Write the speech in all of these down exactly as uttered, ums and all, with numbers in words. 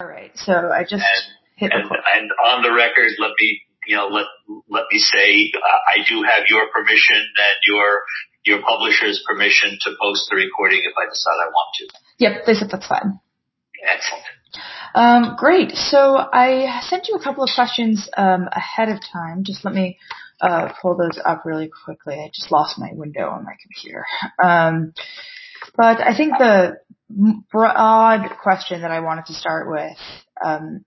All right. So I just and, hit and, record. and on the record, let me, you know, let, let me say, uh, I do have your permission and your, your publisher's permission to post the recording if I decide I want to. Yep. They said that's fine. Excellent. Um, great. So I sent you a couple of questions, um, ahead of time. Just let me, uh, pull those up really quickly. I just lost my window on my computer. Um, but I think the broad question that I wanted to start with, um,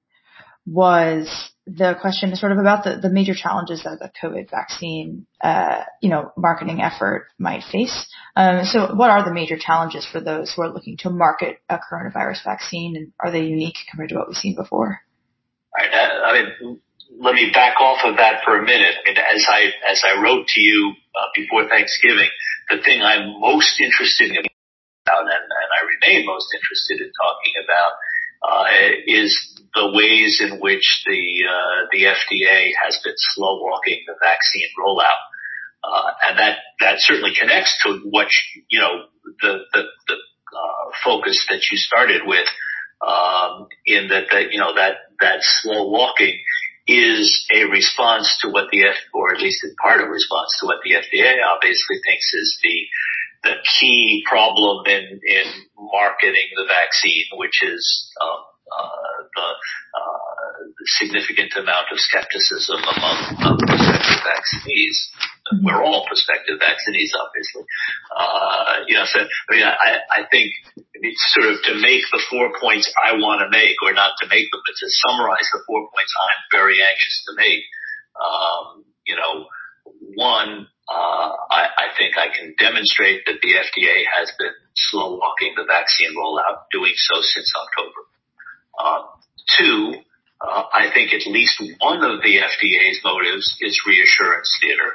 was the question sort of about the, the major challenges that the COVID vaccine, uh, you know, marketing effort might face. Um, so what are the major challenges for those who are looking to market a coronavirus vaccine, and are they unique compared to what we've seen before? All right. I mean, let me back off of that for a minute. I mean, as I, as I wrote to you uh, before Thanksgiving, the thing I'm most interested in about, and, and I remain most interested in talking about, uh, is the ways in which the, uh, the F D A has been slow walking the vaccine rollout. Uh, and that, that certainly connects to what, you know, the, the, the, uh, focus that you started with, um, in that, that, you know, that, that slow walking is a response to what the F, or at least in part a response to what the F D A obviously thinks is the, the key problem in, in marketing the vaccine, which is, um, uh, the, uh, significant amount of skepticism among um, prospective vaccinees. We're all prospective vaccinees, obviously. Uh, you know, so, I mean, I, I think it's sort of to make the four points I want to make, or not to make them, but to summarize the four points I'm very anxious to make. Um, you know, one, uh, I, I think I can demonstrate that the F D A has been slow walking the vaccine rollout, doing so since October. Uh, two, uh, I think at least one of the F D A's motives is reassurance theater.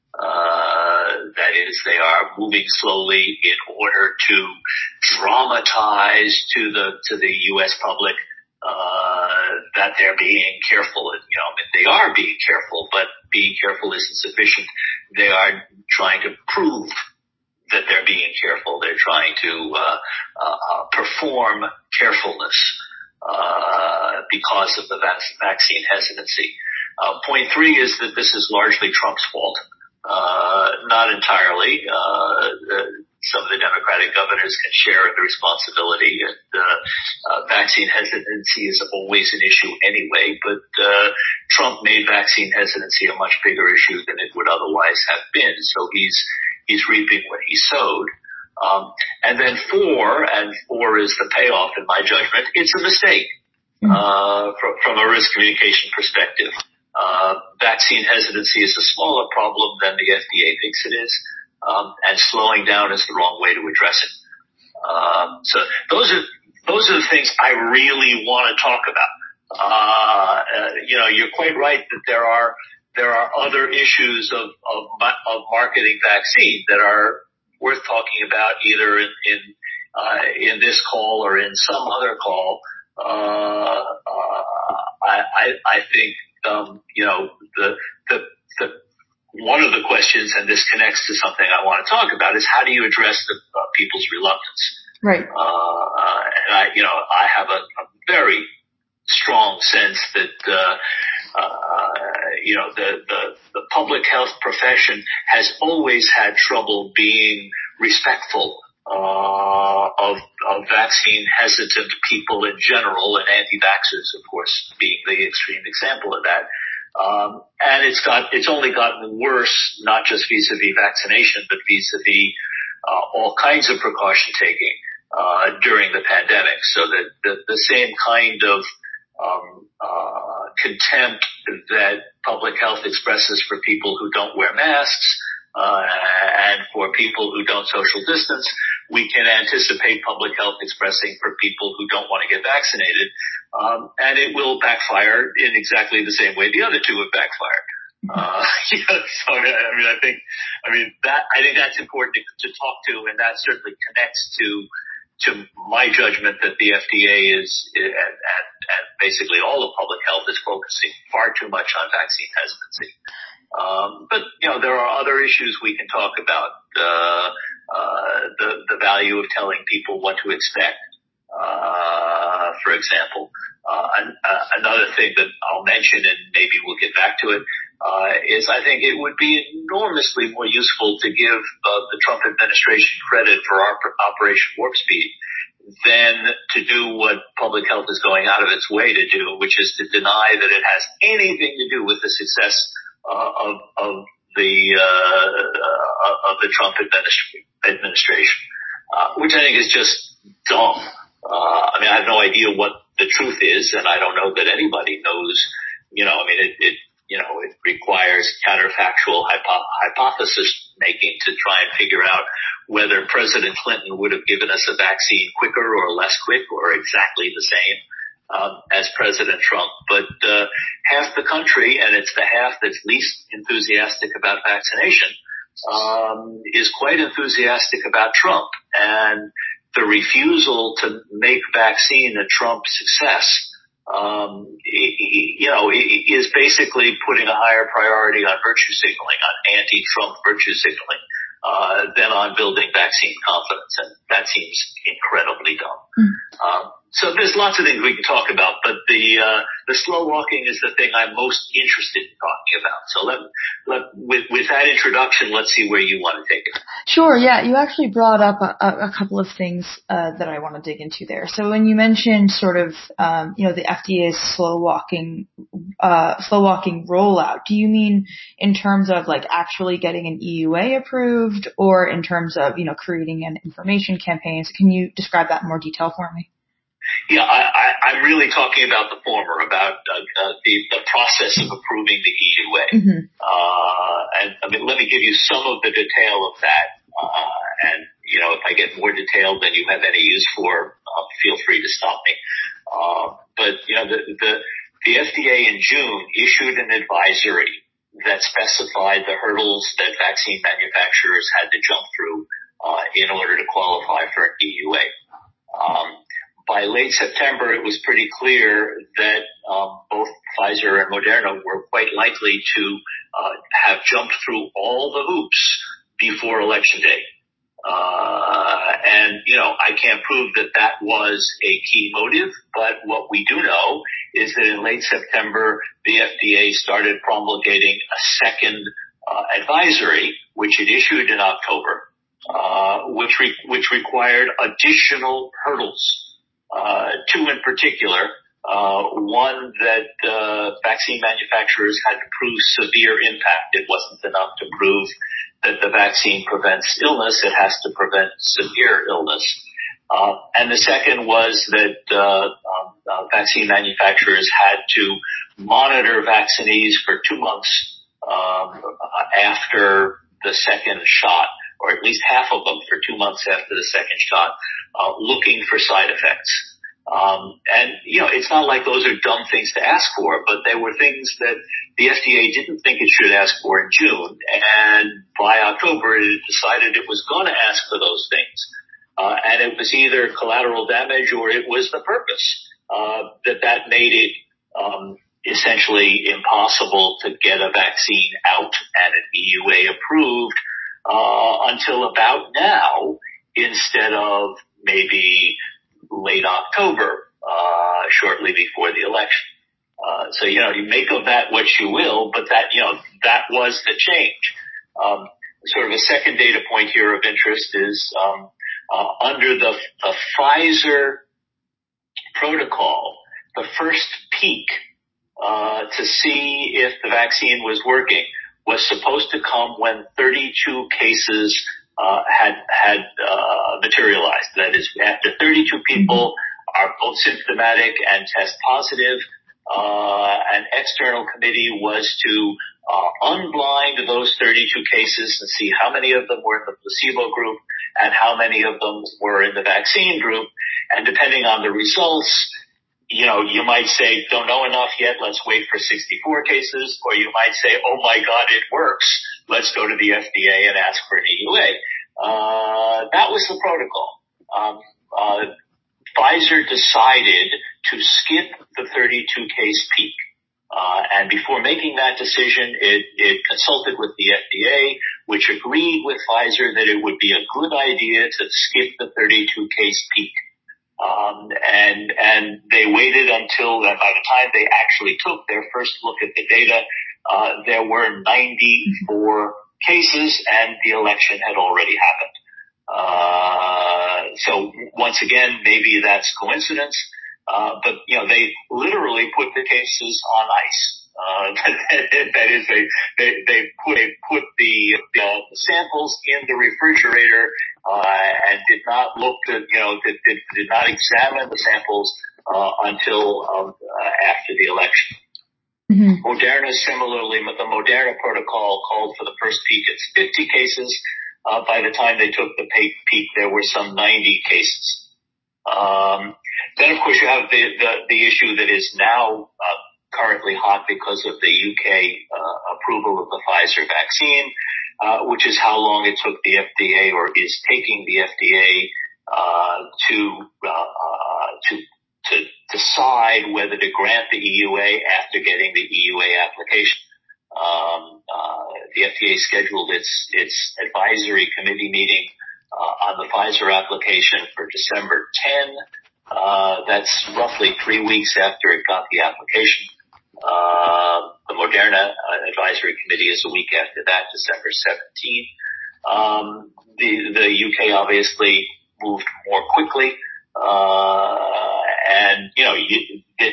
Uh, that is, they are moving slowly in order to dramatize to the, to the U S public, uh, that they're being careful. And, you know, I mean, they are being careful, but being careful isn't sufficient. They are trying to prove that they're being careful. They're trying to, uh, uh, perform carefulness, uh, because of the vac- vaccine hesitancy. Uh, point three is that this is largely Trump's fault. Uh, not entirely. Uh, uh, some of the Democratic governors can share in the responsibility. And, uh, uh, vaccine hesitancy is always an issue anyway, but, uh, Trump made vaccine hesitancy a much bigger issue than it would otherwise have been. So he's, he's reaping what he sowed. Um, and then four, and four is the payoff in my judgment, it's a mistake, uh, from, from a risk communication perspective. Uh, vaccine hesitancy is a smaller problem than the F D A thinks it is, um, and slowing down is the wrong way to address it. Um, so those are, those are the things I really want to talk about. Uh, uh, you know, you're quite right that there are, there are other issues of, of, of marketing vaccine that are worth talking about either in, in, uh, in this call or in some other call. Uh, uh, I, I, I think, Um, you know, the, the, the, one of the questions, and this connects to something I want to talk about, is how do you address the uh, people's reluctance? Right. Uh, and I, you know, I have a, a very strong sense that, uh, uh, you know, the, the, the public health profession has always had trouble being respectful Uh, of, of vaccine hesitant people in general, and anti-vaxxers, of course, being the extreme example of that. Um, and it's got, it's only gotten worse, not just vis-a-vis vaccination, but vis-a-vis, uh, all kinds of precaution taking, uh, during the pandemic. So that the, the same kind of, um, uh, contempt that public health expresses for people who don't wear masks, uh, and for people who don't social distance, we can anticipate public health expressing for people who don't want to get vaccinated. Um, and it will backfire in exactly the same way the other two have backfired. Uh, you know, so I mean, I think, I mean, that, I think that's important to, to talk to, and that certainly connects to, to my judgment that the F D A is, and, and, and basically all of public health is focusing far too much on vaccine hesitancy. Um, but, you know, there are other issues we can talk about, uh, uh, the, the value of telling people what to expect, uh, for example. Uh, uh, another thing that I'll mention, and maybe we'll get back to it, uh, is I think it would be enormously more useful to give uh, the Trump administration credit for our Operation Warp Speed than to do what public health is going out of its way to do, which is to deny that it has anything to do with the success uh, of, of the uh, uh, of the Trump administ- administration, uh, which I think is just dumb. Uh, I mean, I have no idea what the truth is, and I don't know that anybody knows. You know, I mean, it, it you know, it requires counterfactual hypo- hypothesis making to try and figure out whether President Clinton would have given us a vaccine quicker or less quick or exactly the same um, as President Trump. But uh, half the country, and it's the half that's least enthusiastic about vaccination, um, is quite enthusiastic about Trump. And the refusal to make vaccine a Trump success, um, you know, is basically putting a higher priority on virtue signaling, on anti-Trump virtue signaling, uh, than on building vaccine confidence. And that seems incredibly dumb. Mm. Um, so there's lots of things we can talk about, but the, uh, the slow walking is the thing I'm most interested in talking about. So let, let, with, with that introduction, let's see where you want to take it. Sure. Yeah. You actually brought up a, a couple of things, uh, that I want to dig into there. So when you mentioned sort of, um, you know, the F D A's slow walking, uh, slow walking rollout, do you mean in terms of like actually getting an E U A approved or in terms of, you know, creating an information campaigns? Can you describe that in more detail for me? Yeah, I, I, I'm really talking about the former, about uh, uh, the, the process of approving the E U A. Mm-hmm. Uh, and I mean, let me give you some of the detail of that. Uh, and, you know, if I get more detailed than you have any use for, uh, feel free to stop me. Uh, but, you know, the, the, the F D A in June issued an advisory that specified the hurdles that vaccine manufacturers had to jump through, uh, in order to qualify for an E U A. Um, By late September, it was pretty clear that um, both Pfizer and Moderna were quite likely to uh, have jumped through all the hoops before Election Day. Uh, and, you know, I can't prove that that was a key motive, but what we do know is that in late September, the F D A started promulgating a second uh, advisory, which it issued in October, uh, which re- which required additional hurdles. Uh, two in particular, uh, one that, uh, vaccine manufacturers had to prove severe impact. It wasn't enough to prove that the vaccine prevents illness. It has to prevent severe illness. Uh, and the second was that, uh, um, uh, vaccine manufacturers had to monitor vaccinees for two months, um, after the second shot, or at least half of them for two months after the second shot, uh, looking for side effects. Um, and, you know, it's not like those are dumb things to ask for, but they were things that the F D A didn't think it should ask for in June. And by October, it decided it was going to ask for those things. Uh, and it was either collateral damage or it was the purpose, uh, that that made it, um, essentially impossible to get a vaccine out and an E U A approved Uh, until about now, instead of maybe late October, uh, shortly before the election. Uh, so, you know, you make of that what you will, but that, you know, that was the change. Um, sort of a second data point here of interest is, um, uh, under the, the Pfizer protocol, the first peak, uh, to see if the vaccine was working was supposed to come when thirty-two cases uh had had uh materialized. That is, after thirty-two people are both symptomatic and test positive, uh an external committee was to uh unblind those thirty-two cases and see how many of them were in the placebo group and how many of them were in the vaccine group. And depending on the results, you know, you might say, don't know enough yet, let's wait for sixty-four cases, or you might say, oh my God, it works. Let's go to the F D A and ask for an E U A. Uh, that was the protocol. Um, uh, Pfizer decided to skip the thirty-two case peak. Uh, and before making that decision, it, it consulted with the F D A, which agreed with Pfizer that it would be a good idea to skip the thirty-two case peak. Um, and, and they waited until uh, by the time they actually took their first look at the data, uh, there were ninety-four cases and the election had already happened. Uh, so once again, maybe that's coincidence. Uh, but, you know, they literally put the cases on ice. Uh, that is, they, they, they put, they put the, the samples in the refrigerator, uh, and did not look at, you know, did, did, did not examine the samples, uh, until, um, uh, after the election. Mm-hmm. Moderna similarly, the Moderna protocol called for the first peak at fifty cases. Uh, by the time they took the peak, there were some ninety cases. Um, then of course you have the, the, the issue that is now, uh, currently hot because of the U K uh, approval of the Pfizer vaccine, uh, which is how long it took the F D A or is taking the F D A uh, to uh, uh, to to decide whether to grant the E U A after getting the E U A application. Um, uh, the F D A scheduled its its advisory committee meeting uh, on the Pfizer application for December tenth. Uh, that's roughly three weeks after it got the application. Uh, the Moderna uh, advisory committee is a week after that, December seventeenth. Um, the, the U K obviously moved more quickly, uh, and, you know, you, the,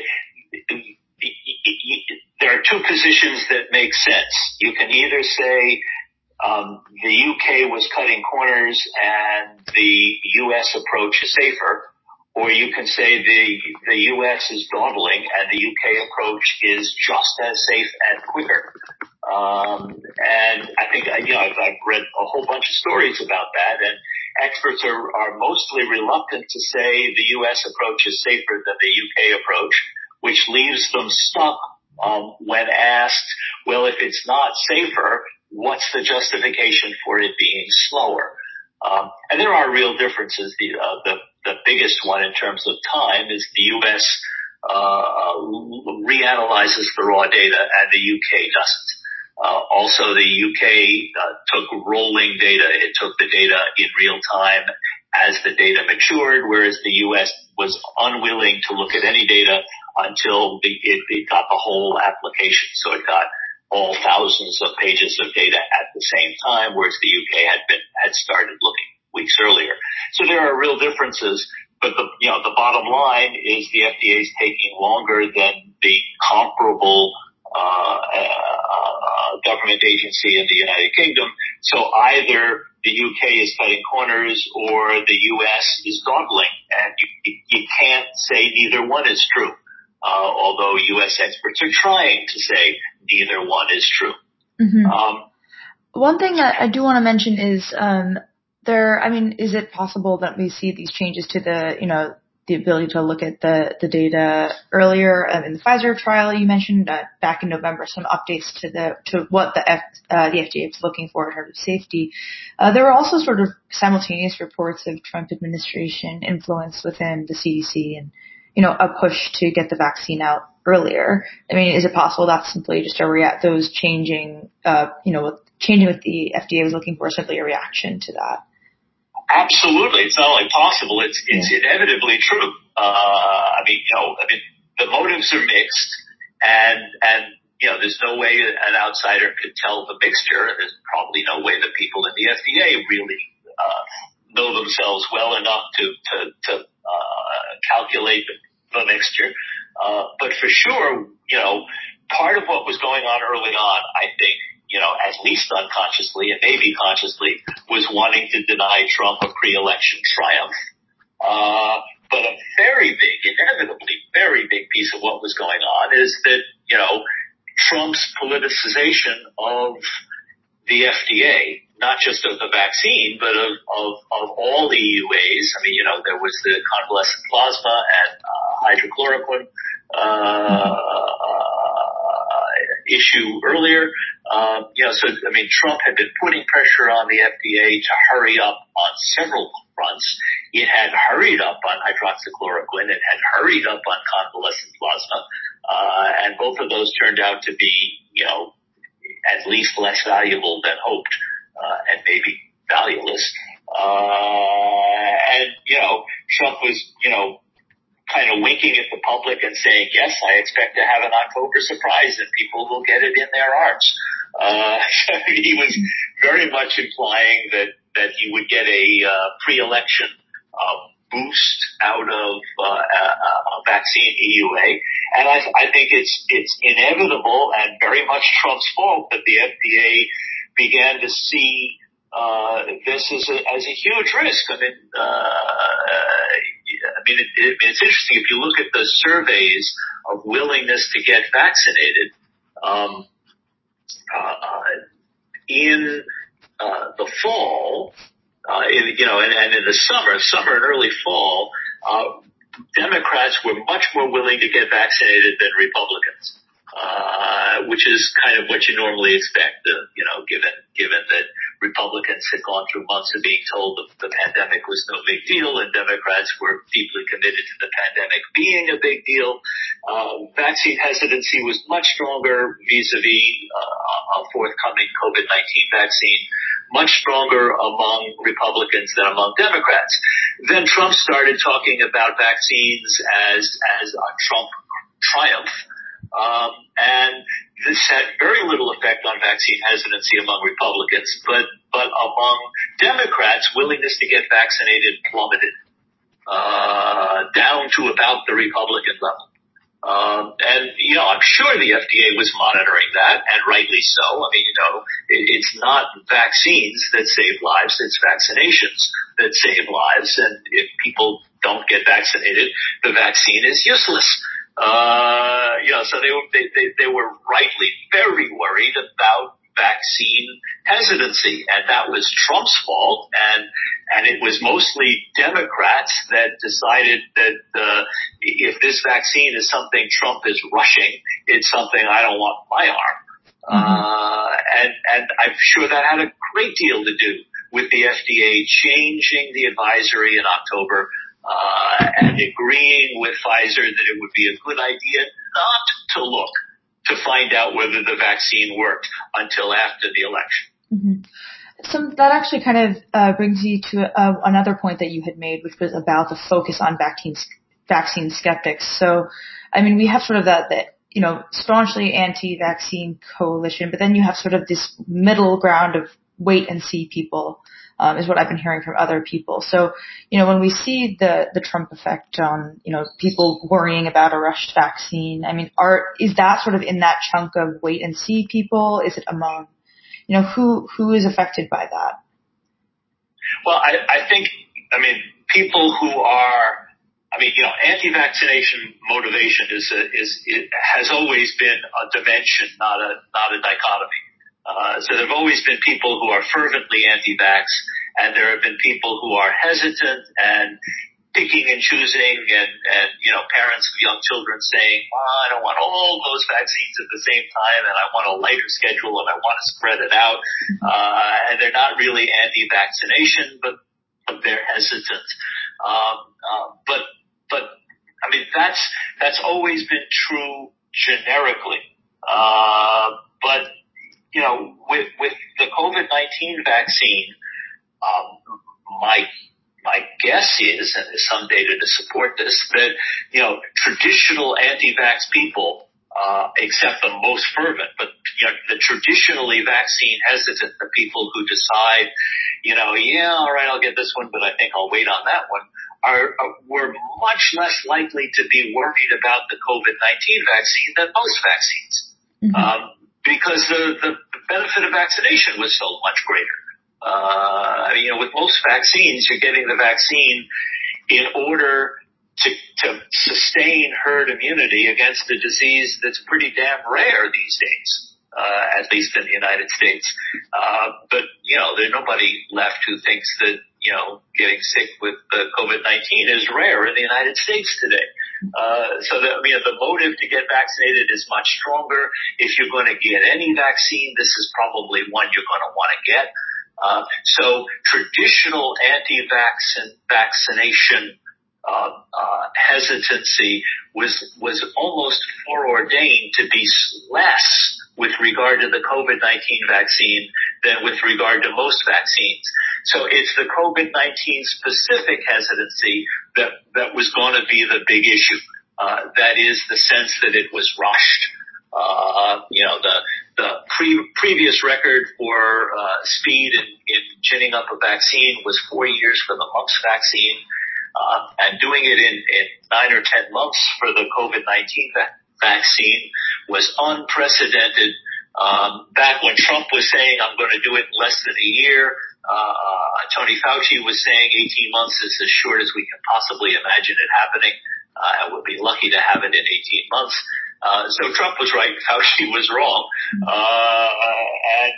there are two positions that make sense. You can either say, um, the U K was cutting corners and the U S approach is safer, or you can say the, the U S is dawdling and the U K approach is just as safe and quicker. Um, and I think, you know, I've, I've read a whole bunch of stories about that, and experts are, are mostly reluctant to say the U S approach is safer than the U K approach, which leaves them stuck, um, when asked, well, if it's not safer, what's the justification for it being slower? Um, and there are real differences. The, uh, the, the biggest one in terms of time is the U S, uh, reanalyzes the raw data and the U K doesn't. Uh, also the U K, uh, took rolling data. It took the data in real time as the data matured, whereas the U S was unwilling to look at any data until the, it, it got the whole application. So it got all thousands of pages of data at the same time, whereas the U K had been, had started looking weeks earlier. So there are real differences, but the, you know, the bottom line is the F D A is taking longer than the comparable, uh, uh, government agency in the United Kingdom. So either the U K is cutting corners or the U S is dawdling, and you, you can't say neither one is true. Uh, although U S experts are trying to say neither one is true. Mm-hmm. Um, One thing that I do want to mention is, um, there, I mean, is it possible that we see these changes to the, you know, the ability to look at the, the data earlier um, in the Pfizer trial you mentioned uh, back in November, some updates to the, to what the F, uh, the F D A is looking for in terms of safety. Uh, there were also sort of simultaneous reports of Trump administration influence within the C D C and, you know, a push to get the vaccine out earlier. I mean, is it possible that's simply just a react, those changing, uh, you know, with, changing what the F D A was looking for, simply a reaction to that? Absolutely. It's not only possible, it's, it's yeah. inevitably true. Uh, I mean, you know, I mean, the motives are mixed, and, and, you know, there's no way an outsider could tell the mixture. There's probably no way the people in the F D A really, uh, know themselves well enough to, to, to, uh, calculate the, the mixture. Uh, but for sure, you know, part of what was going on early on, I think, you know, at least unconsciously and maybe consciously, was wanting to deny Trump a pre-election triumph. Uh, but a very big, inevitably very big piece of what was going on is that, you know, Trump's politicization of the F D A, not just of the vaccine, but of, of, of all E U As. I mean, you know, there was the convalescent plasma and uh, hydrochloroquine uh, uh, issue earlier. Um, you know, so, I mean, Trump had been putting pressure on the F D A to hurry up on several fronts. It had hurried up on hydroxychloroquine. It had hurried up on convalescent plasma. Uh, and both of those turned out to be, you know, at least less valuable than hoped, uh, and maybe valueless. Uh, and, you know, Trump was, you know, kind of winking at the public and saying, yes, I expect to have an October surprise and people will get it in their hearts. Uh, he was very much implying that, that he would get a uh, pre-election uh, boost out of uh, a, a vaccine E U A. And I, I think it's, it's inevitable and very much Trump's fault that the F D A began to see uh, this as a, as a huge risk. I mean, uh, I mean, it, it, it's interesting. If you look at the surveys of willingness to get vaccinated, um, uh, in uh, the fall, uh, in, you know, and, and in the summer, summer and early fall, uh, Democrats were much more willing to get vaccinated than Republicans. Uh, which is kind of what you normally expect, uh, you know, given, given that Republicans had gone through months of being told that the pandemic was no big deal and Democrats were deeply committed to the pandemic being a big deal. Uh, vaccine hesitancy was much stronger vis-a-vis uh, a forthcoming COVID nineteen vaccine, much stronger among Republicans than among Democrats. Then Trump started talking about vaccines as, as a Trump triumph. Um, and this had very little effect on vaccine hesitancy among Republicans, but, but among Democrats, willingness to get vaccinated plummeted, uh, down to about the Republican level. Um, and, you know, I'm sure the F D A was monitoring that, and rightly so. I mean, you know, it, it's not vaccines that save lives, it's vaccinations that save lives. And if people don't get vaccinated, the vaccine is useless. Uh, you know, so they, they, they, they were rightly very worried about vaccine hesitancy, and that was Trump's fault, and, and it was mostly Democrats that decided that, uh, if this vaccine is something Trump is rushing, it's something I don't want in my arm. Mm-hmm. Uh, and, and I'm sure that had a great deal to do with the F D A changing the advisory in October, Uh, and agreeing with Pfizer that it would be a good idea not to look to find out whether the vaccine worked until after the election. Mm-hmm. So that actually kind of uh, brings you to uh, another point that you had made, which was about the focus on vaccine vaccine skeptics. So, I mean, we have sort of that, that you know, staunchly anti-vaccine coalition, but then you have sort of this middle ground of wait and see people. Um, is what I've been hearing from other people. So, you know, when we see the, the Trump effect on, you know, people worrying about a rushed vaccine, I mean, are, is that sort of in that chunk of wait and see people? Is it among, you know, who, who is affected by that? Well, I, I think, I mean, people who are, I mean, you know, anti-vaccination motivation is a, is, it has always been a dimension, not a, not a dichotomy. Uh, so there have always been people who are fervently anti-vax, and there have been people who are hesitant and picking and choosing, and, and you know, parents of young children saying, oh, I don't want all those vaccines at the same time, and I want a lighter schedule, and I want to spread it out. Uh, and they're not really anti-vaccination, but, but they're hesitant. Um, uh, but, but, I mean, that's, that's always been true generically. Uh, but, you know, with, with the COVID nineteen vaccine, um, my, my guess is, and there's some data to support this, that, you know, traditional anti-vax people, uh, except the most fervent, but, you know, the traditionally vaccine hesitant, the people who decide, you know, yeah, all right, I'll get this one, but I think I'll wait on that one, are, are were much less likely to be worried about the COVID nineteen vaccine than most vaccines. Mm-hmm. Um, because the, the benefit of vaccination was so much greater. Uh, you know, with most vaccines, you're getting the vaccine in order to, to sustain herd immunity against a disease that's pretty damn rare these days, uh, at least in the United States. Uh, but, you know, there's nobody left who thinks that, you know, getting sick with uh, COVID nineteen is rare in the United States today. Uh, so that, I mean, the motive to get vaccinated is much stronger. If you're going to get any vaccine, this is probably one you're going to want to get. Uh, so traditional anti-vaccine vaccination uh, uh, hesitancy was was almost foreordained to be less with regard to the COVID nineteen vaccine than with regard to most vaccines. So it's the COVID nineteen specific hesitancy that, that was going to be the big issue. Uh, that is the sense that it was rushed. Uh, you know, the, the pre, previous record for, uh, speed in, in ginning up a vaccine was four years for the mumps vaccine. Uh, and doing it in, in nine or ten months for the COVID nineteen va- vaccine was unprecedented. Um, back when Trump was saying, I'm going to do it in less than a year, uh, Tony Fauci was saying eighteen months is as short as we can possibly imagine it happening. Uh, and we'll be lucky to have it in eighteen months. Uh, so Trump was right, Fauci was wrong. Uh, and,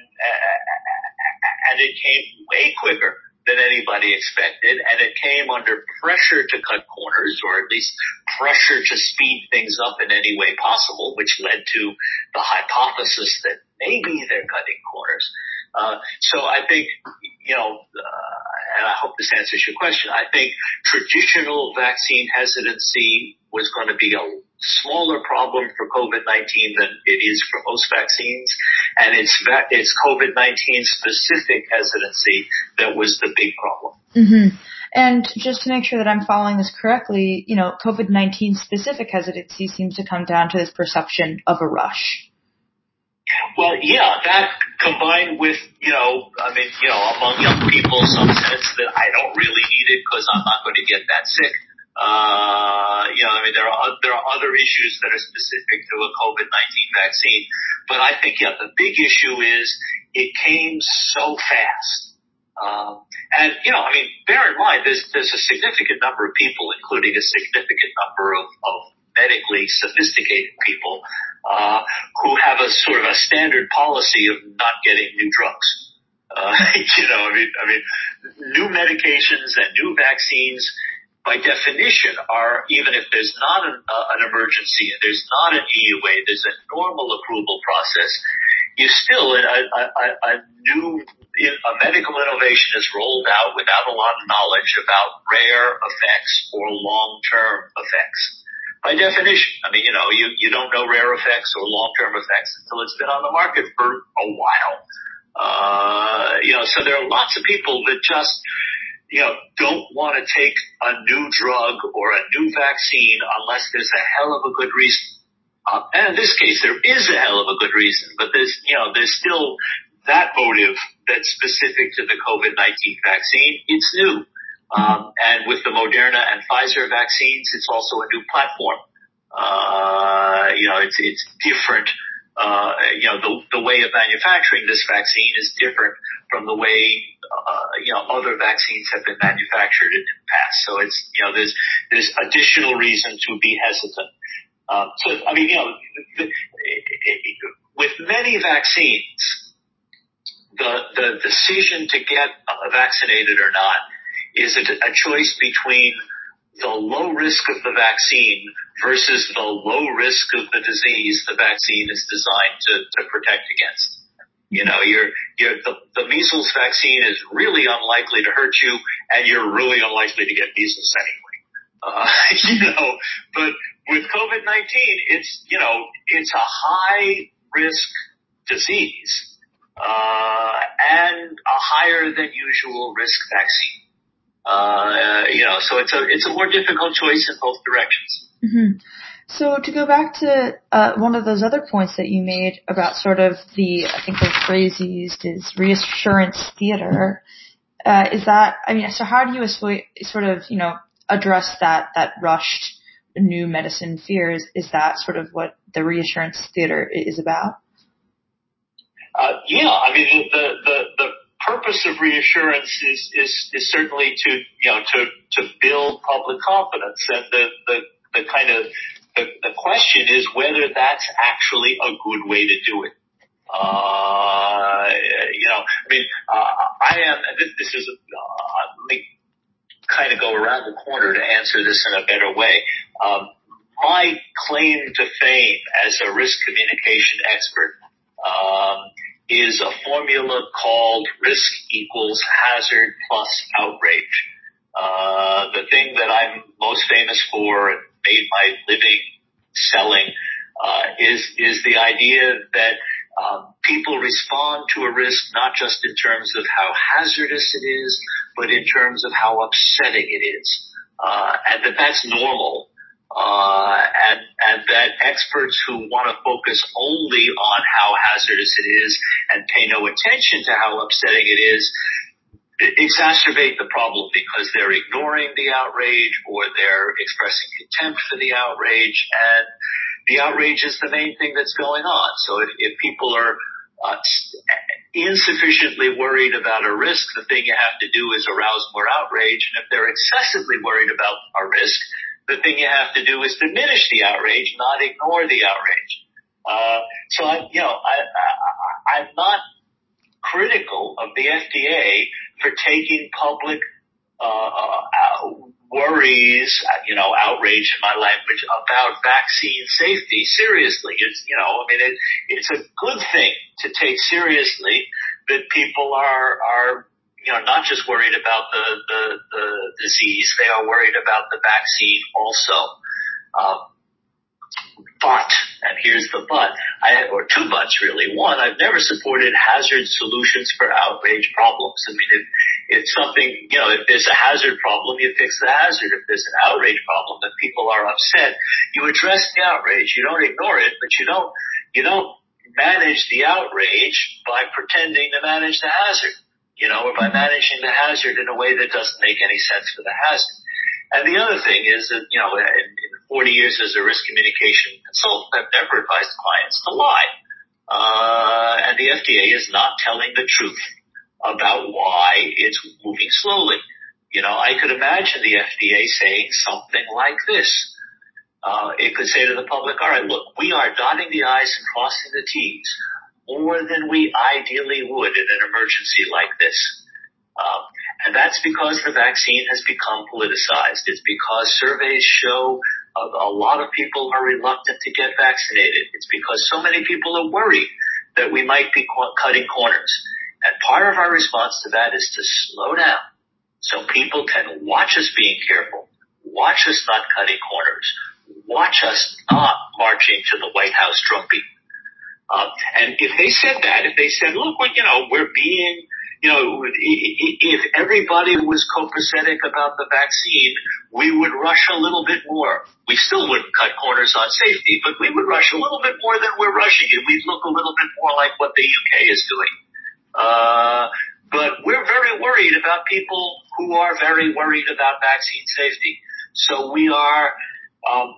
and it came way quicker than anybody expected, and it came under pressure to cut corners, or at least pressure to speed things up in any way possible, which led to the hypothesis that maybe they're cutting corners. Uh, so I think, you know, uh, and I hope this answers your question, I think traditional vaccine hesitancy was going to be a smaller problem for COVID nineteen than it is for most vaccines. And it's, va- it's COVID nineteen specific hesitancy that was the big problem. Mm-hmm. And just to make sure that I'm following this correctly, you know, COVID nineteen specific hesitancy seems to come down to this perception of a rush. Well, yeah, that combined with, you know, I mean, you know, among young people, some sense that I don't really need it because I'm not going to get that sick. Uh, you know, I mean, there are, there are other issues that are specific to a COVID nineteen vaccine. But I think, yeah, the big issue is it came so fast. Um, and, you know, I mean, bear in mind, there's, there's a significant number of people, including a significant number of, of medically sophisticated people, uh, who have a sort of a standard policy of not getting new drugs. Uh, you know, I mean, I mean, new medications and new vaccines, by definition, are, even if there's not an, uh, an emergency, there's not an E U A, there's a normal approval process, you still, a, a, a, a new, a medical innovation is rolled out without a lot of knowledge about rare effects or long-term effects. By definition, I mean, you know, you, you don't know rare effects or long-term effects until it's been on the market for a while. Uh, you know, so there are lots of people that just, you know, don't want to take a new drug or a new vaccine unless there's a hell of a good reason. Uh, and in this case, there is a hell of a good reason, but there's, you know, there's still that motive that's specific to the COVID nineteen vaccine. It's new. Um, and with the Moderna and Pfizer vaccines, it's also a new platform. Uh, you know, it's, it's different. Uh, you know, the, the way of manufacturing this vaccine is different from the way, uh, you know, other vaccines have been manufactured in the past. So it's, you know, there's, there's additional reason to be hesitant. Um, so, I mean, you know, the, with many vaccines, the, the decision to get vaccinated or not is a, a choice between the low risk of the vaccine versus the low risk of the disease the vaccine is designed to, to protect against. You know, you're, you're, the, the measles vaccine is really unlikely to hurt you, and you're really unlikely to get measles anyway. Uh, you know, but with COVID nineteen, it's, you know, it's a high risk disease, uh, and a higher than usual risk vaccine. Uh, you know, so it's a, it's a more difficult choice in both directions. Mm-hmm. So to go back to, uh, one of those other points that you made about sort of the, I think the phrase you used is reassurance theater, uh, is that, I mean, so how do you assuage, sort of, you know, address that, that rushed new medicine fears? Is that sort of what the reassurance theater is about? Uh, yeah, I mean, the, the, the purpose of reassurance is, is, is certainly to, you know, to, to build public confidence. And the, the, the kind of, the, the question is whether that's actually a good way to do it. Uh, you know, I mean, uh, I am, this, this is, uh, let me kind of go around the corner to answer this in a better way. Um, my claim to fame as a risk communication expert, um, is a formula called risk equals hazard plus outrage. Uh, the thing that I'm most famous for and made my living selling, uh, is, is the idea that, um, people respond to a risk not just in terms of how hazardous it is, but in terms of how upsetting it is. uh, and that that's normal, uh, and, and that experts who want to focus only on how hazardous it is and pay no attention to how upsetting it is exacerbate the problem because they're ignoring the outrage or they're expressing contempt for the outrage, and the outrage is the main thing that's going on. So if, if people are uh, insufficiently worried about a risk, the thing you have to do is arouse more outrage, and if they're excessively worried about a risk, the thing you have to do is diminish the outrage, not ignore the outrage. Uh, so I, you know, I, I, I'm not critical of the F D A for taking public uh, worries, you know, outrage in my language, about vaccine safety seriously. It's, you know, I mean, it, it's a good thing to take seriously that people are, are, you know, not just worried about the, the, the disease, they are worried about the vaccine also. Um, But, and here's the but, I, or two buts really. One, I've never supported hazard solutions for outrage problems. I mean, if, if something, you know, if there's a hazard problem, you fix the hazard. If there's an outrage problem and people are upset, you address the outrage. You don't ignore it, but you don't, you don't manage the outrage by pretending to manage the hazard, you know, or by managing the hazard in a way that doesn't make any sense for the hazard. And the other thing is that, you know, in, in forty years as a risk communication consultant, I've never advised clients to lie. Uh, and the F D A is not telling the truth about why it's moving slowly. You know, I could imagine the F D A saying something like this. Uh, it could say to the public, all right, look, we are dotting the I's and crossing the T's more than we ideally would in an emergency like this. Um, and that's because the vaccine has become politicized. It's because surveys show a, a lot of people are reluctant to get vaccinated. It's because so many people are worried that we might be cu- cutting corners. And part of our response to that is to slow down so people can watch us being careful, watch us not cutting corners, watch us not marching to the White House drumbeat. Uh, and if they said that, if they said, look, well, you know, we're being, you know, if everybody was copacetic about the vaccine, we would rush a little bit more. We still wouldn't cut corners on safety, but we would rush a little bit more than we're rushing it. We'd look a little bit more like what the U K is doing. Uh, but we're very worried about people who are very worried about vaccine safety. So we are, um,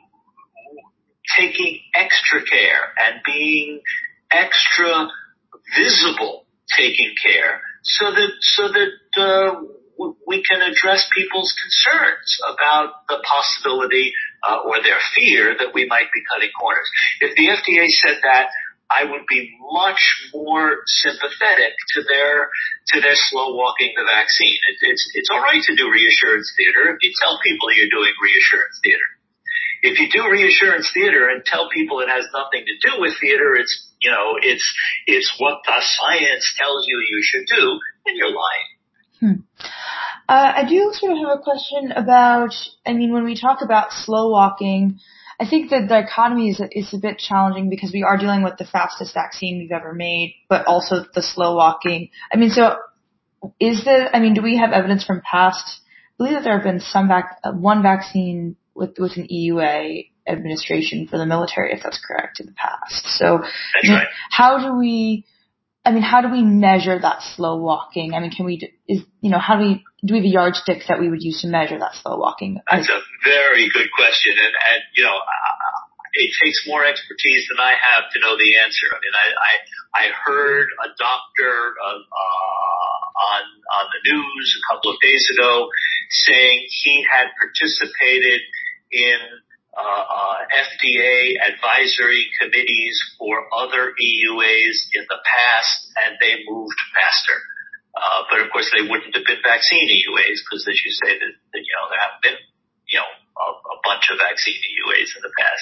taking extra care and being extra visible, taking care, so that so that uh, w- we can address people's concerns about the possibility uh, or their fear that we might be cutting corners. If the F D A said that, I would be much more sympathetic to their to their slow walking the vaccine. It, it's it's all right to do reassurance theater if you tell people you're doing reassurance theater. If you do reassurance theater and tell people it has nothing to do with theater, it's, you know, it's, it's what the science tells you you should do, then you're lying. Hmm. Uh, I do sort of have a question about, I mean, when we talk about slow walking, I think that the economy is, is a bit challenging because we are dealing with the fastest vaccine we've ever made, but also the slow walking. I mean, so is the, I mean, do we have evidence from past, I believe that there have been some vac, one vaccine with, with an E U A administration for the military, if that's correct, in the past. So, That's I mean, right. how do we, I mean, how do we measure that slow walking? I mean, can we, is, you know, how do we, do we have a yardstick that we would use to measure that slow walking? That's a very good question. And, and you know, uh, it takes more expertise than I have to know the answer. I mean, I, I, I heard a doctor, uh, uh, on, on the news a couple of days ago saying he had participated in Uh, uh, F D A advisory committees for other E U As in the past, and they moved faster. Uh, but of course they wouldn't have been vaccine E U As because, as you say, that, that you know there have been you know a, a bunch of vaccine E U As in the past.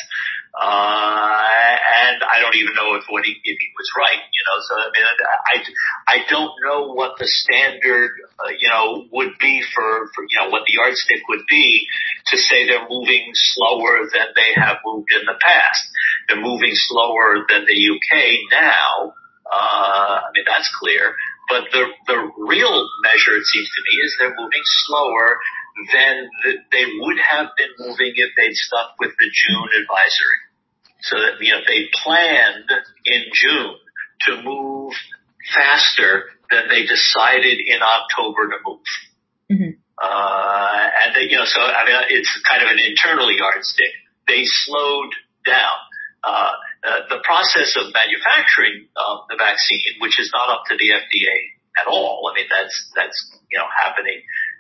Uh, and I don't even know if what he, if he was right. You know, so I mean, I I don't know what the standard uh, you know would be for for you know what the yardstick would be to say they're moving slower than they have moved in the past. They're moving slower than the U K now. Uh, I mean, that's clear. But the, the real measure, it seems to me, is they're moving slower than they would have been moving if they'd stuck with the June advisory. So that, you know, they planned in June to move faster than they decided in October to move. Mm-hmm. Uh, and they, you know, so, I mean, it's kind of an internal yardstick. They slowed down. Uh, uh, the process of manufacturing, um, the vaccine, which is not up to the F D A at all. I mean, that's, that's, you know, happening,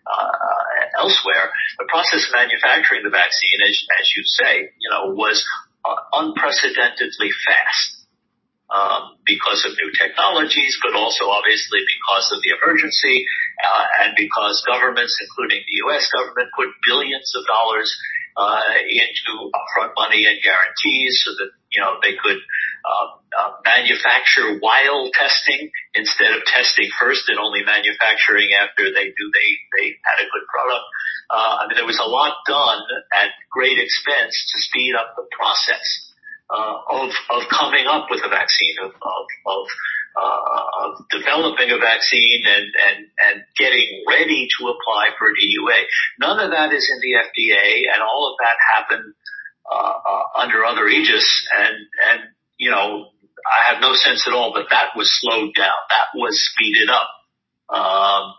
uh, elsewhere. The process of manufacturing the vaccine, as, as you say, you know, was uh, unprecedentedly fast. Um, because of new technologies, but also obviously because of the emergency, uh, and because governments, including the U S government, put billions of dollars, uh, into upfront money and guarantees so that, you know, they could, uh, uh, manufacture while testing instead of testing first and only manufacturing after they knew they, they had a good product. Uh, I mean, there was a lot done at great expense to speed up the process. Uh, of, of coming up with a vaccine, of, of, of, uh, of developing a vaccine and, and, and getting ready to apply for an E U A. None of that is in the F D A, and all of that happened, uh, uh, under other aegis, and, and, you know, I have no sense at all that that was slowed down. That was speeded up. Um,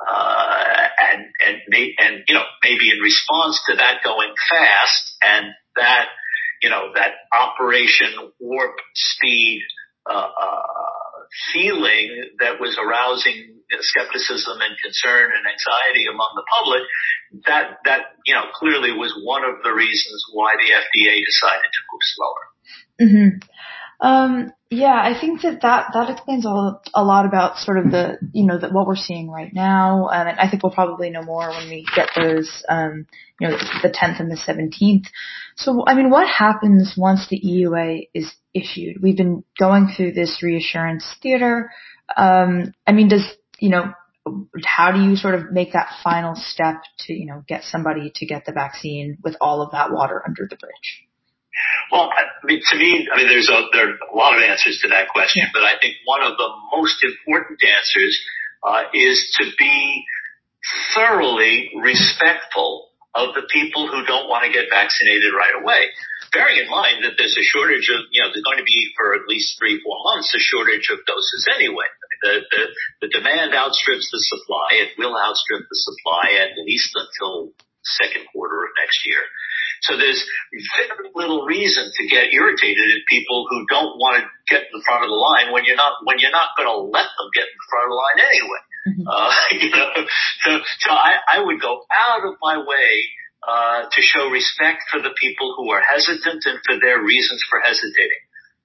uh, and, and, may, and, you know, maybe in response to that going fast and that, you know, that Operation Warp Speed uh, uh, feeling that was arousing skepticism and concern and anxiety among the public, that, that, you know, clearly was one of the reasons why the F D A decided to move slower. Mm-hmm. Um, yeah, I think that, that, that explains a, a lot about sort of the, you know, the, what we're seeing right now. Um, and I think we'll probably know more when we get those, um, you know, the tenth and the seventeenth. So, I mean, what happens once the E U A is issued? We've been going through this reassurance theater. Um, I mean, does, you know, how do you sort of make that final step to, you know, get somebody to get the vaccine with all of that water under the bridge? Well, I mean, to me, I mean, there's a, there are a lot of answers to that question, yeah. But I think one of the most important answers uh, is to be thoroughly respectful of the people who don't want to get vaccinated right away. Bearing in mind that there's a shortage of, you know, there's going to be for at least three, four months a shortage of doses anyway. I mean, the, the, the demand outstrips the supply. It will outstrip the supply at least until second quarter of next year. So there's very little reason to get irritated at people who don't want to get in the front of the line when you're not, when you're not going to let them get in the front of the line anyway. Mm-hmm. Uh, you know, so, so I, I would go out of my way, uh, to show respect for the people who are hesitant and for their reasons for hesitating.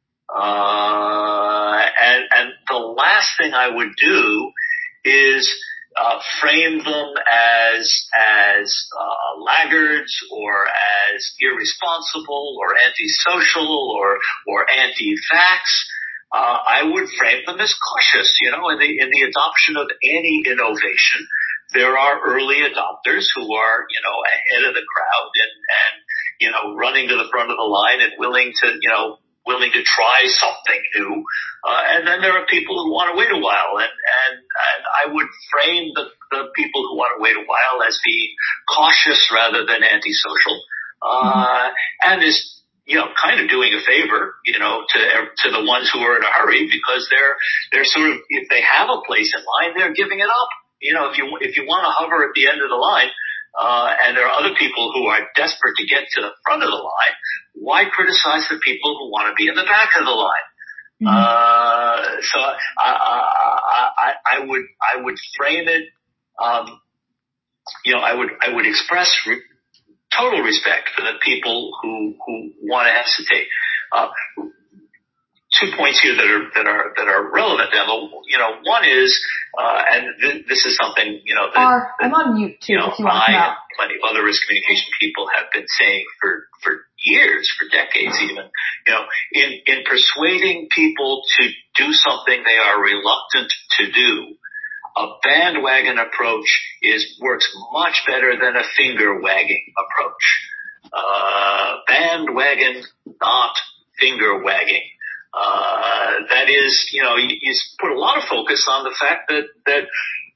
Uh, and, and the last thing I would do is, Uh, frame them as, as, uh, laggards or as irresponsible or antisocial or, or anti-vax. Uh, I would frame them as cautious, you know, in the, in the adoption of any innovation. There are early adopters who are, you know, ahead of the crowd and, and, you know, running to the front of the line and willing to, you know, willing to try something new. Uh, and then there are people who want to wait a while. And, and, and I would frame the, the people who want to wait a while as being cautious rather than antisocial. Uh, and is, you know, kind of doing a favor, you know, to, to the ones who are in a hurry because they're, they're sort of, if they have a place in line, they're giving it up. You know, if you, if you want to hover at the end of the line, Uh, and there are other people who are desperate to get to the front of the line, why criticize the people who want to be in the back of the line? Mm-hmm. Uh, so I, I, I, I would, I would frame it, um, you know, I would, I would express re- total respect for the people who, who want to hesitate. Uh, two points here that are, that are, that are relevant, Emma. You know, one is, uh, and th- this is something, you know, that, uh, I'm on mute too, you know, if you want to I and plenty of other risk communication people have been saying for, for years, for decades even, you know, in, in persuading people to do something they are reluctant to do, a bandwagon approach is, works much better than a finger wagging approach. Uh, bandwagon, not finger wagging. Uh, that is, you know, you, you put a lot of focus on the fact that, that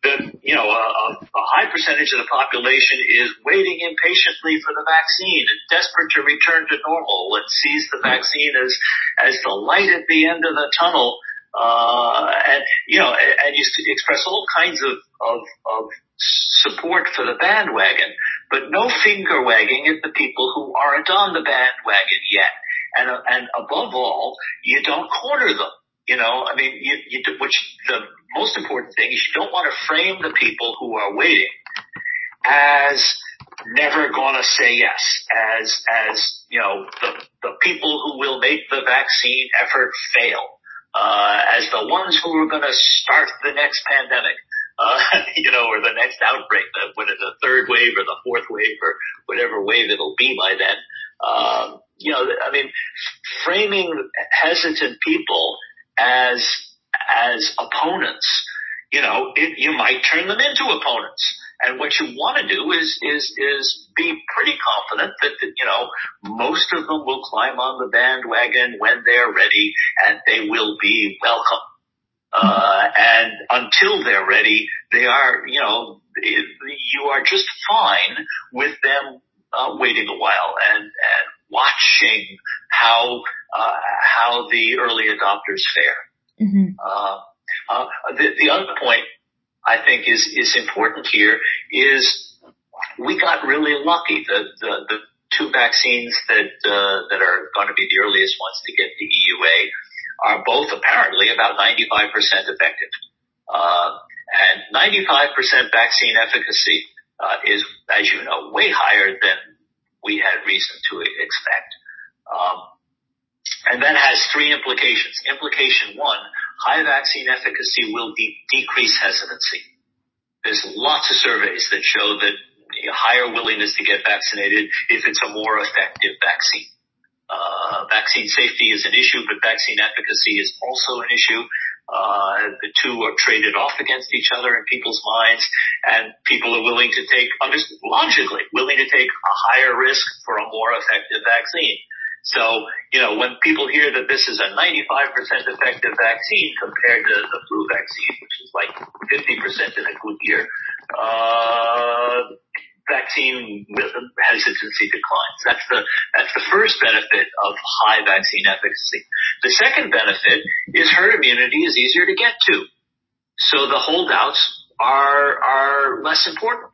that, you know, a, a high percentage of the population is waiting impatiently for the vaccine and desperate to return to normal and sees the vaccine as, as the light at the end of the tunnel. Uh, and, you know, and you express all kinds of, of, of support for the bandwagon, but no finger wagging at the people who aren't on the bandwagon yet. And, uh, and above all, you don't corner them. You know, I mean, you, you, which the most important thing is you don't want to frame the people who are waiting as never going to say yes, as, as, you know, the, the people who will make the vaccine effort fail, uh, as the ones who are going to start the next pandemic, uh, you know, or the next outbreak, the, whether the third wave or the fourth wave or whatever wave it'll be by then. Um, you know, I mean, framing hesitant people as, as opponents, you know, it, you might turn them into opponents. And what you want to do is, is, is be pretty confident that, that, you know, most of them will climb on the bandwagon when they're ready and they will be welcome. Uh, and until they're ready, they are, you know, you are just fine with them, uh, waiting a while and, and watching how, uh, how the early adopters fare. Mm-hmm. Uh, uh, the, the other point I think is, is important here is we got really lucky. The, the, the two vaccines that, uh, that are going to be the earliest ones to get the E U A are both apparently about ninety-five percent effective. Uh, and ninety-five percent vaccine efficacy, uh, is, as you know, way higher than we had reason to expect. Um, and that has three implications. Implication one, high vaccine efficacy will de- decrease hesitancy. There's lots of surveys that show that a higher willingness to get vaccinated if it's a more effective vaccine. Uh, vaccine safety is an issue, but vaccine efficacy is also an issue. Uh, the two are traded off against each other in people's minds, and people are willing to take, logically, willing to take a higher risk for a more effective vaccine. So, you know, when people hear that this is a ninety-five percent effective vaccine compared to the flu vaccine, which is like fifty percent in a good year, uh, vaccine hesitancy declines. That's the, that's the first benefit of high vaccine efficacy. The second benefit is herd immunity is easier to get to. So the holdouts are, are less important.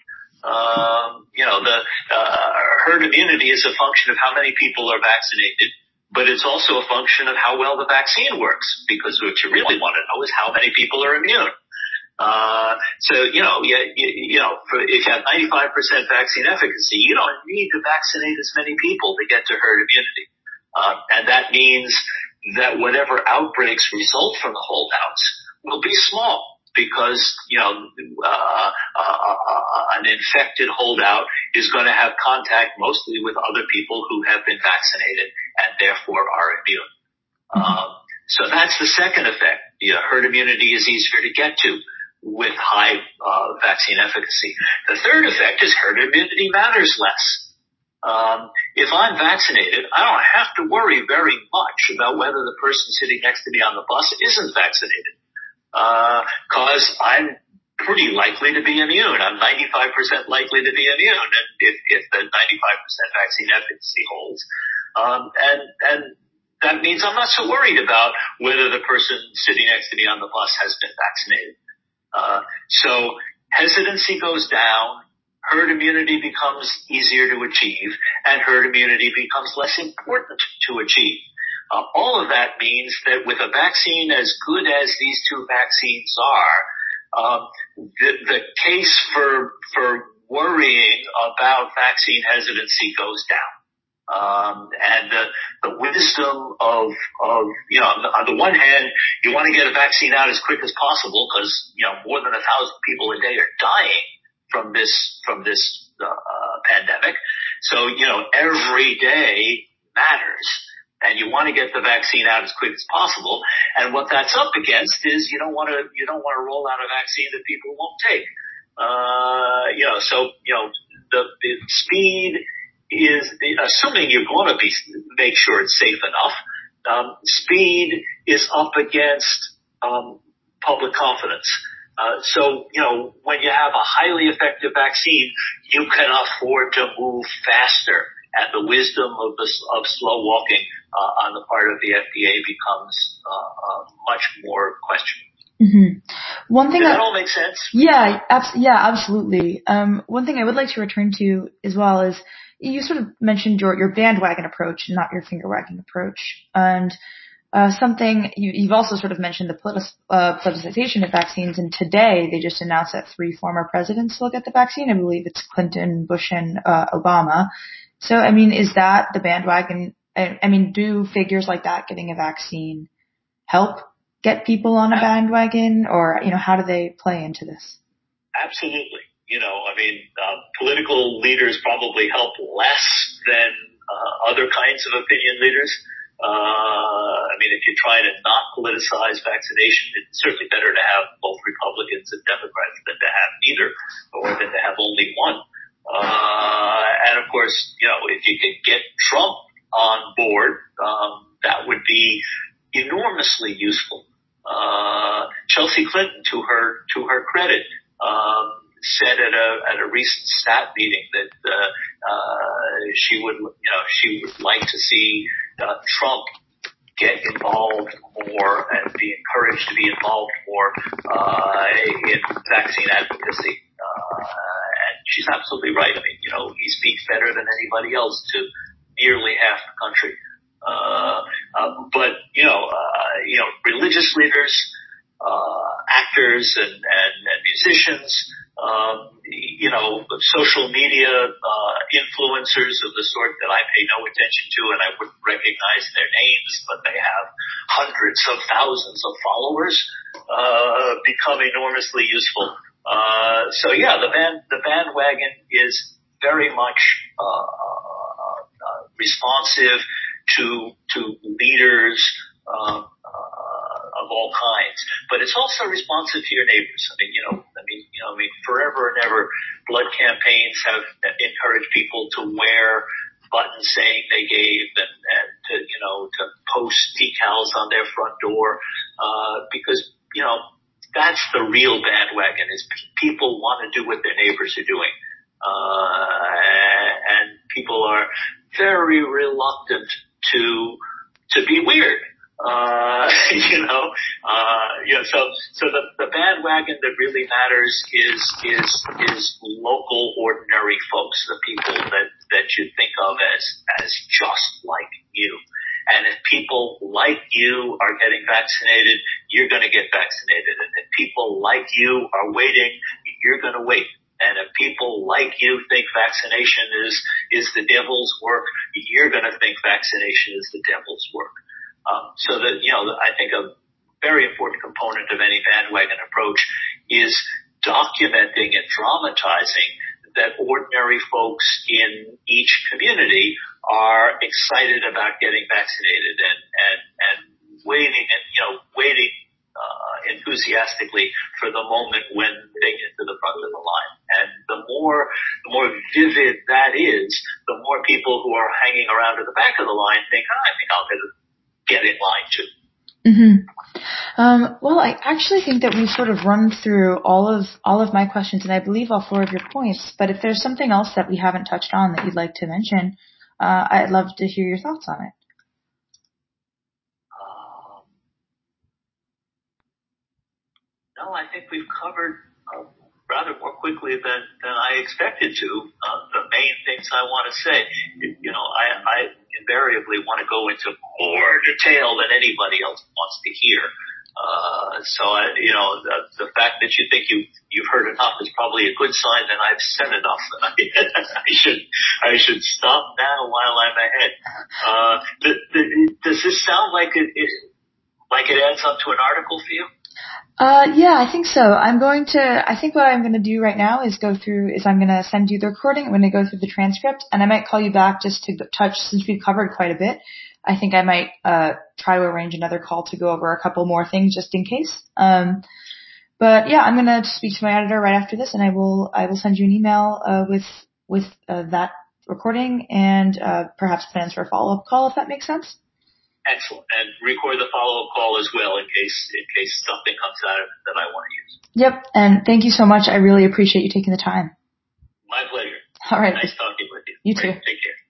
Um, you know, the, uh, herd immunity is a function of how many people are vaccinated, but it's also a function of how well the vaccine works, because what you really want to know is how many people are immune. Uh, so, you know, you, you, you know, for, if you have ninety-five percent vaccine efficacy, you don't need to vaccinate as many people to get to herd immunity. Uh, and that means that whatever outbreaks result from the holdouts will be small, because, you know, uh, uh, uh, an infected holdout is going to have contact mostly with other people who have been vaccinated and therefore are immune. Um, so that's the second effect. You know, herd immunity is easier to get to with high uh, vaccine efficacy. The third effect is herd immunity matters less. Um, if I'm vaccinated, I don't have to worry very much about whether the person sitting next to me on the bus isn't vaccinated, uh, cause I'm pretty likely to be immune. I'm ninety-five percent likely to be immune, and if, if the ninety-five percent vaccine efficacy holds. Um, and, and that means I'm not so worried about whether the person sitting next to me on the bus has been vaccinated. Uh, so hesitancy goes down, herd immunity becomes easier to achieve, and herd immunity becomes less important to achieve. Uh, all of that means that with a vaccine as good as these two vaccines are, um, the, the case for, for worrying about vaccine hesitancy goes down. Um, and the, the wisdom of, of, you know, on the one hand, you want to get a vaccine out as quick as possible because, you know, more than a thousand people a day are dying from this, from this, uh, uh, pandemic. So, you know, every day matters, and you want to get the vaccine out as quick as possible. And what that's up against is you don't want to, you don't want to roll out a vaccine that people won't take. Uh, you know, so, you know, the, the speed is, assuming you're going to be, make sure it's safe enough, um, speed is up against, um, public confidence. Uh, so, you know, when you have a highly effective vaccine, you can afford to move faster. And the wisdom of the, of slow walking, uh, on the part of the F D A becomes, uh, uh much more questionable. Mm-hmm. One thing Does that I, all make sense? Yeah, abs- yeah, absolutely. Um, one thing I would like to return to as well is you sort of mentioned your, your bandwagon approach, not your finger wagging approach. And Uh, something you, you've also sort of mentioned the politic, uh, politicization of vaccines, and today they just announced that three former presidents will get the vaccine. I believe it's Clinton, Bush, and uh, Obama. So, I mean, is that the bandwagon? I, I mean, do figures like that getting a vaccine help get people on a bandwagon, or you know, how do they play into this? Absolutely. You know, I mean, uh, political leaders probably help less than uh, other kinds of opinion leaders. Uh, I mean, if you try to not politicize vaccination, it's certainly better to have both Republicans and Democrats than to have neither, or than to have only one. Uh, and of course, you know, if you could get Trump on board, um, that would be enormously useful. Uh, Chelsea Clinton, to her, to her credit, um, said at a, at a recent stat meeting that, uh, uh, she would, you know, she would like to see, uh, Trump get involved more and be encouraged to be involved more, uh, in vaccine advocacy. Uh, and she's absolutely right. I mean, you know, he speaks better than anybody else to nearly half the country. Uh, uh, but, you know, uh, you know, religious leaders, uh, actors and, and, and musicians, um, you know, social media, uh, influencers of the sort that I pay no attention to and I wouldn't recognize their names, but they have hundreds of thousands of followers, uh, become enormously useful. Uh, so yeah, the band, the bandwagon is very much, uh, uh, uh responsive to, to leaders, um, uh, of all kinds, but it's also responsive to your neighbors. I mean, you know, I mean, you know, I mean, forever and ever, blood campaigns have encouraged people to wear buttons saying they gave and, and to, you know, to post decals on their front door, uh, because, you know, that's the real bandwagon is people want to do what their neighbors are doing. Uh, and people are very reluctant to, to be weird. Uh, you know, uh, you know, so, so the, the bandwagon that really matters is, is, is local ordinary folks, the people that, that you think of as, as just like you. And if people like you are getting vaccinated, you're going to get vaccinated. And if people like you are waiting, you're going to wait. And if people like you think vaccination is, is the devil's work, you're going to think vaccination is the devil's work. Um, so that, you know, I think a very important component of any bandwagon approach is documenting and dramatizing that ordinary folks in each community are excited about getting vaccinated and, and, and waiting and, you know, waiting, uh, enthusiastically for the moment when they get to the front of the line. And the more, the more vivid that is, the more people who are hanging around at the back of the line think, oh, I think I'll get it. Get in line too. Mm-hmm. Um, well, I actually think that we've sort of run through all of all of my questions, and I believe all four of your points. But if there's something else that we haven't touched on that you'd like to mention, uh, I'd love to hear your thoughts on it. Um, no, I think we've covered uh, rather more quickly than than I expected to. Uh, the main things I want to say, you know, I. I invariably want to go into more detail than anybody else wants to hear. Uh, so I, you know, the, the fact that you think you, you've heard enough is probably a good sign that I've said enough. I, I should, I should stop now while I'm ahead. Uh, the, the, does this sound like it, it, like it adds up to an article for you? Uh, yeah, I think so. I'm going to, I think what I'm going to do right now is go through, is I'm going to send you the recording. I'm going to go through the transcript, and I might call you back just to touch, since we've covered quite a bit. I think I might, uh, try to arrange another call to go over a couple more things just in case. Um, but yeah, I'm going to speak to my editor right after this, and I will, I will send you an email, uh, with, with, uh, that recording and, uh, perhaps plans for a follow-up call, if that makes sense. Excellent. And record the follow-up call as well in case in case something comes out of it that I want to use. Yep. And thank you so much. I really appreciate you taking the time. My pleasure. All right. Nice talking with you. You too. Great. Take care.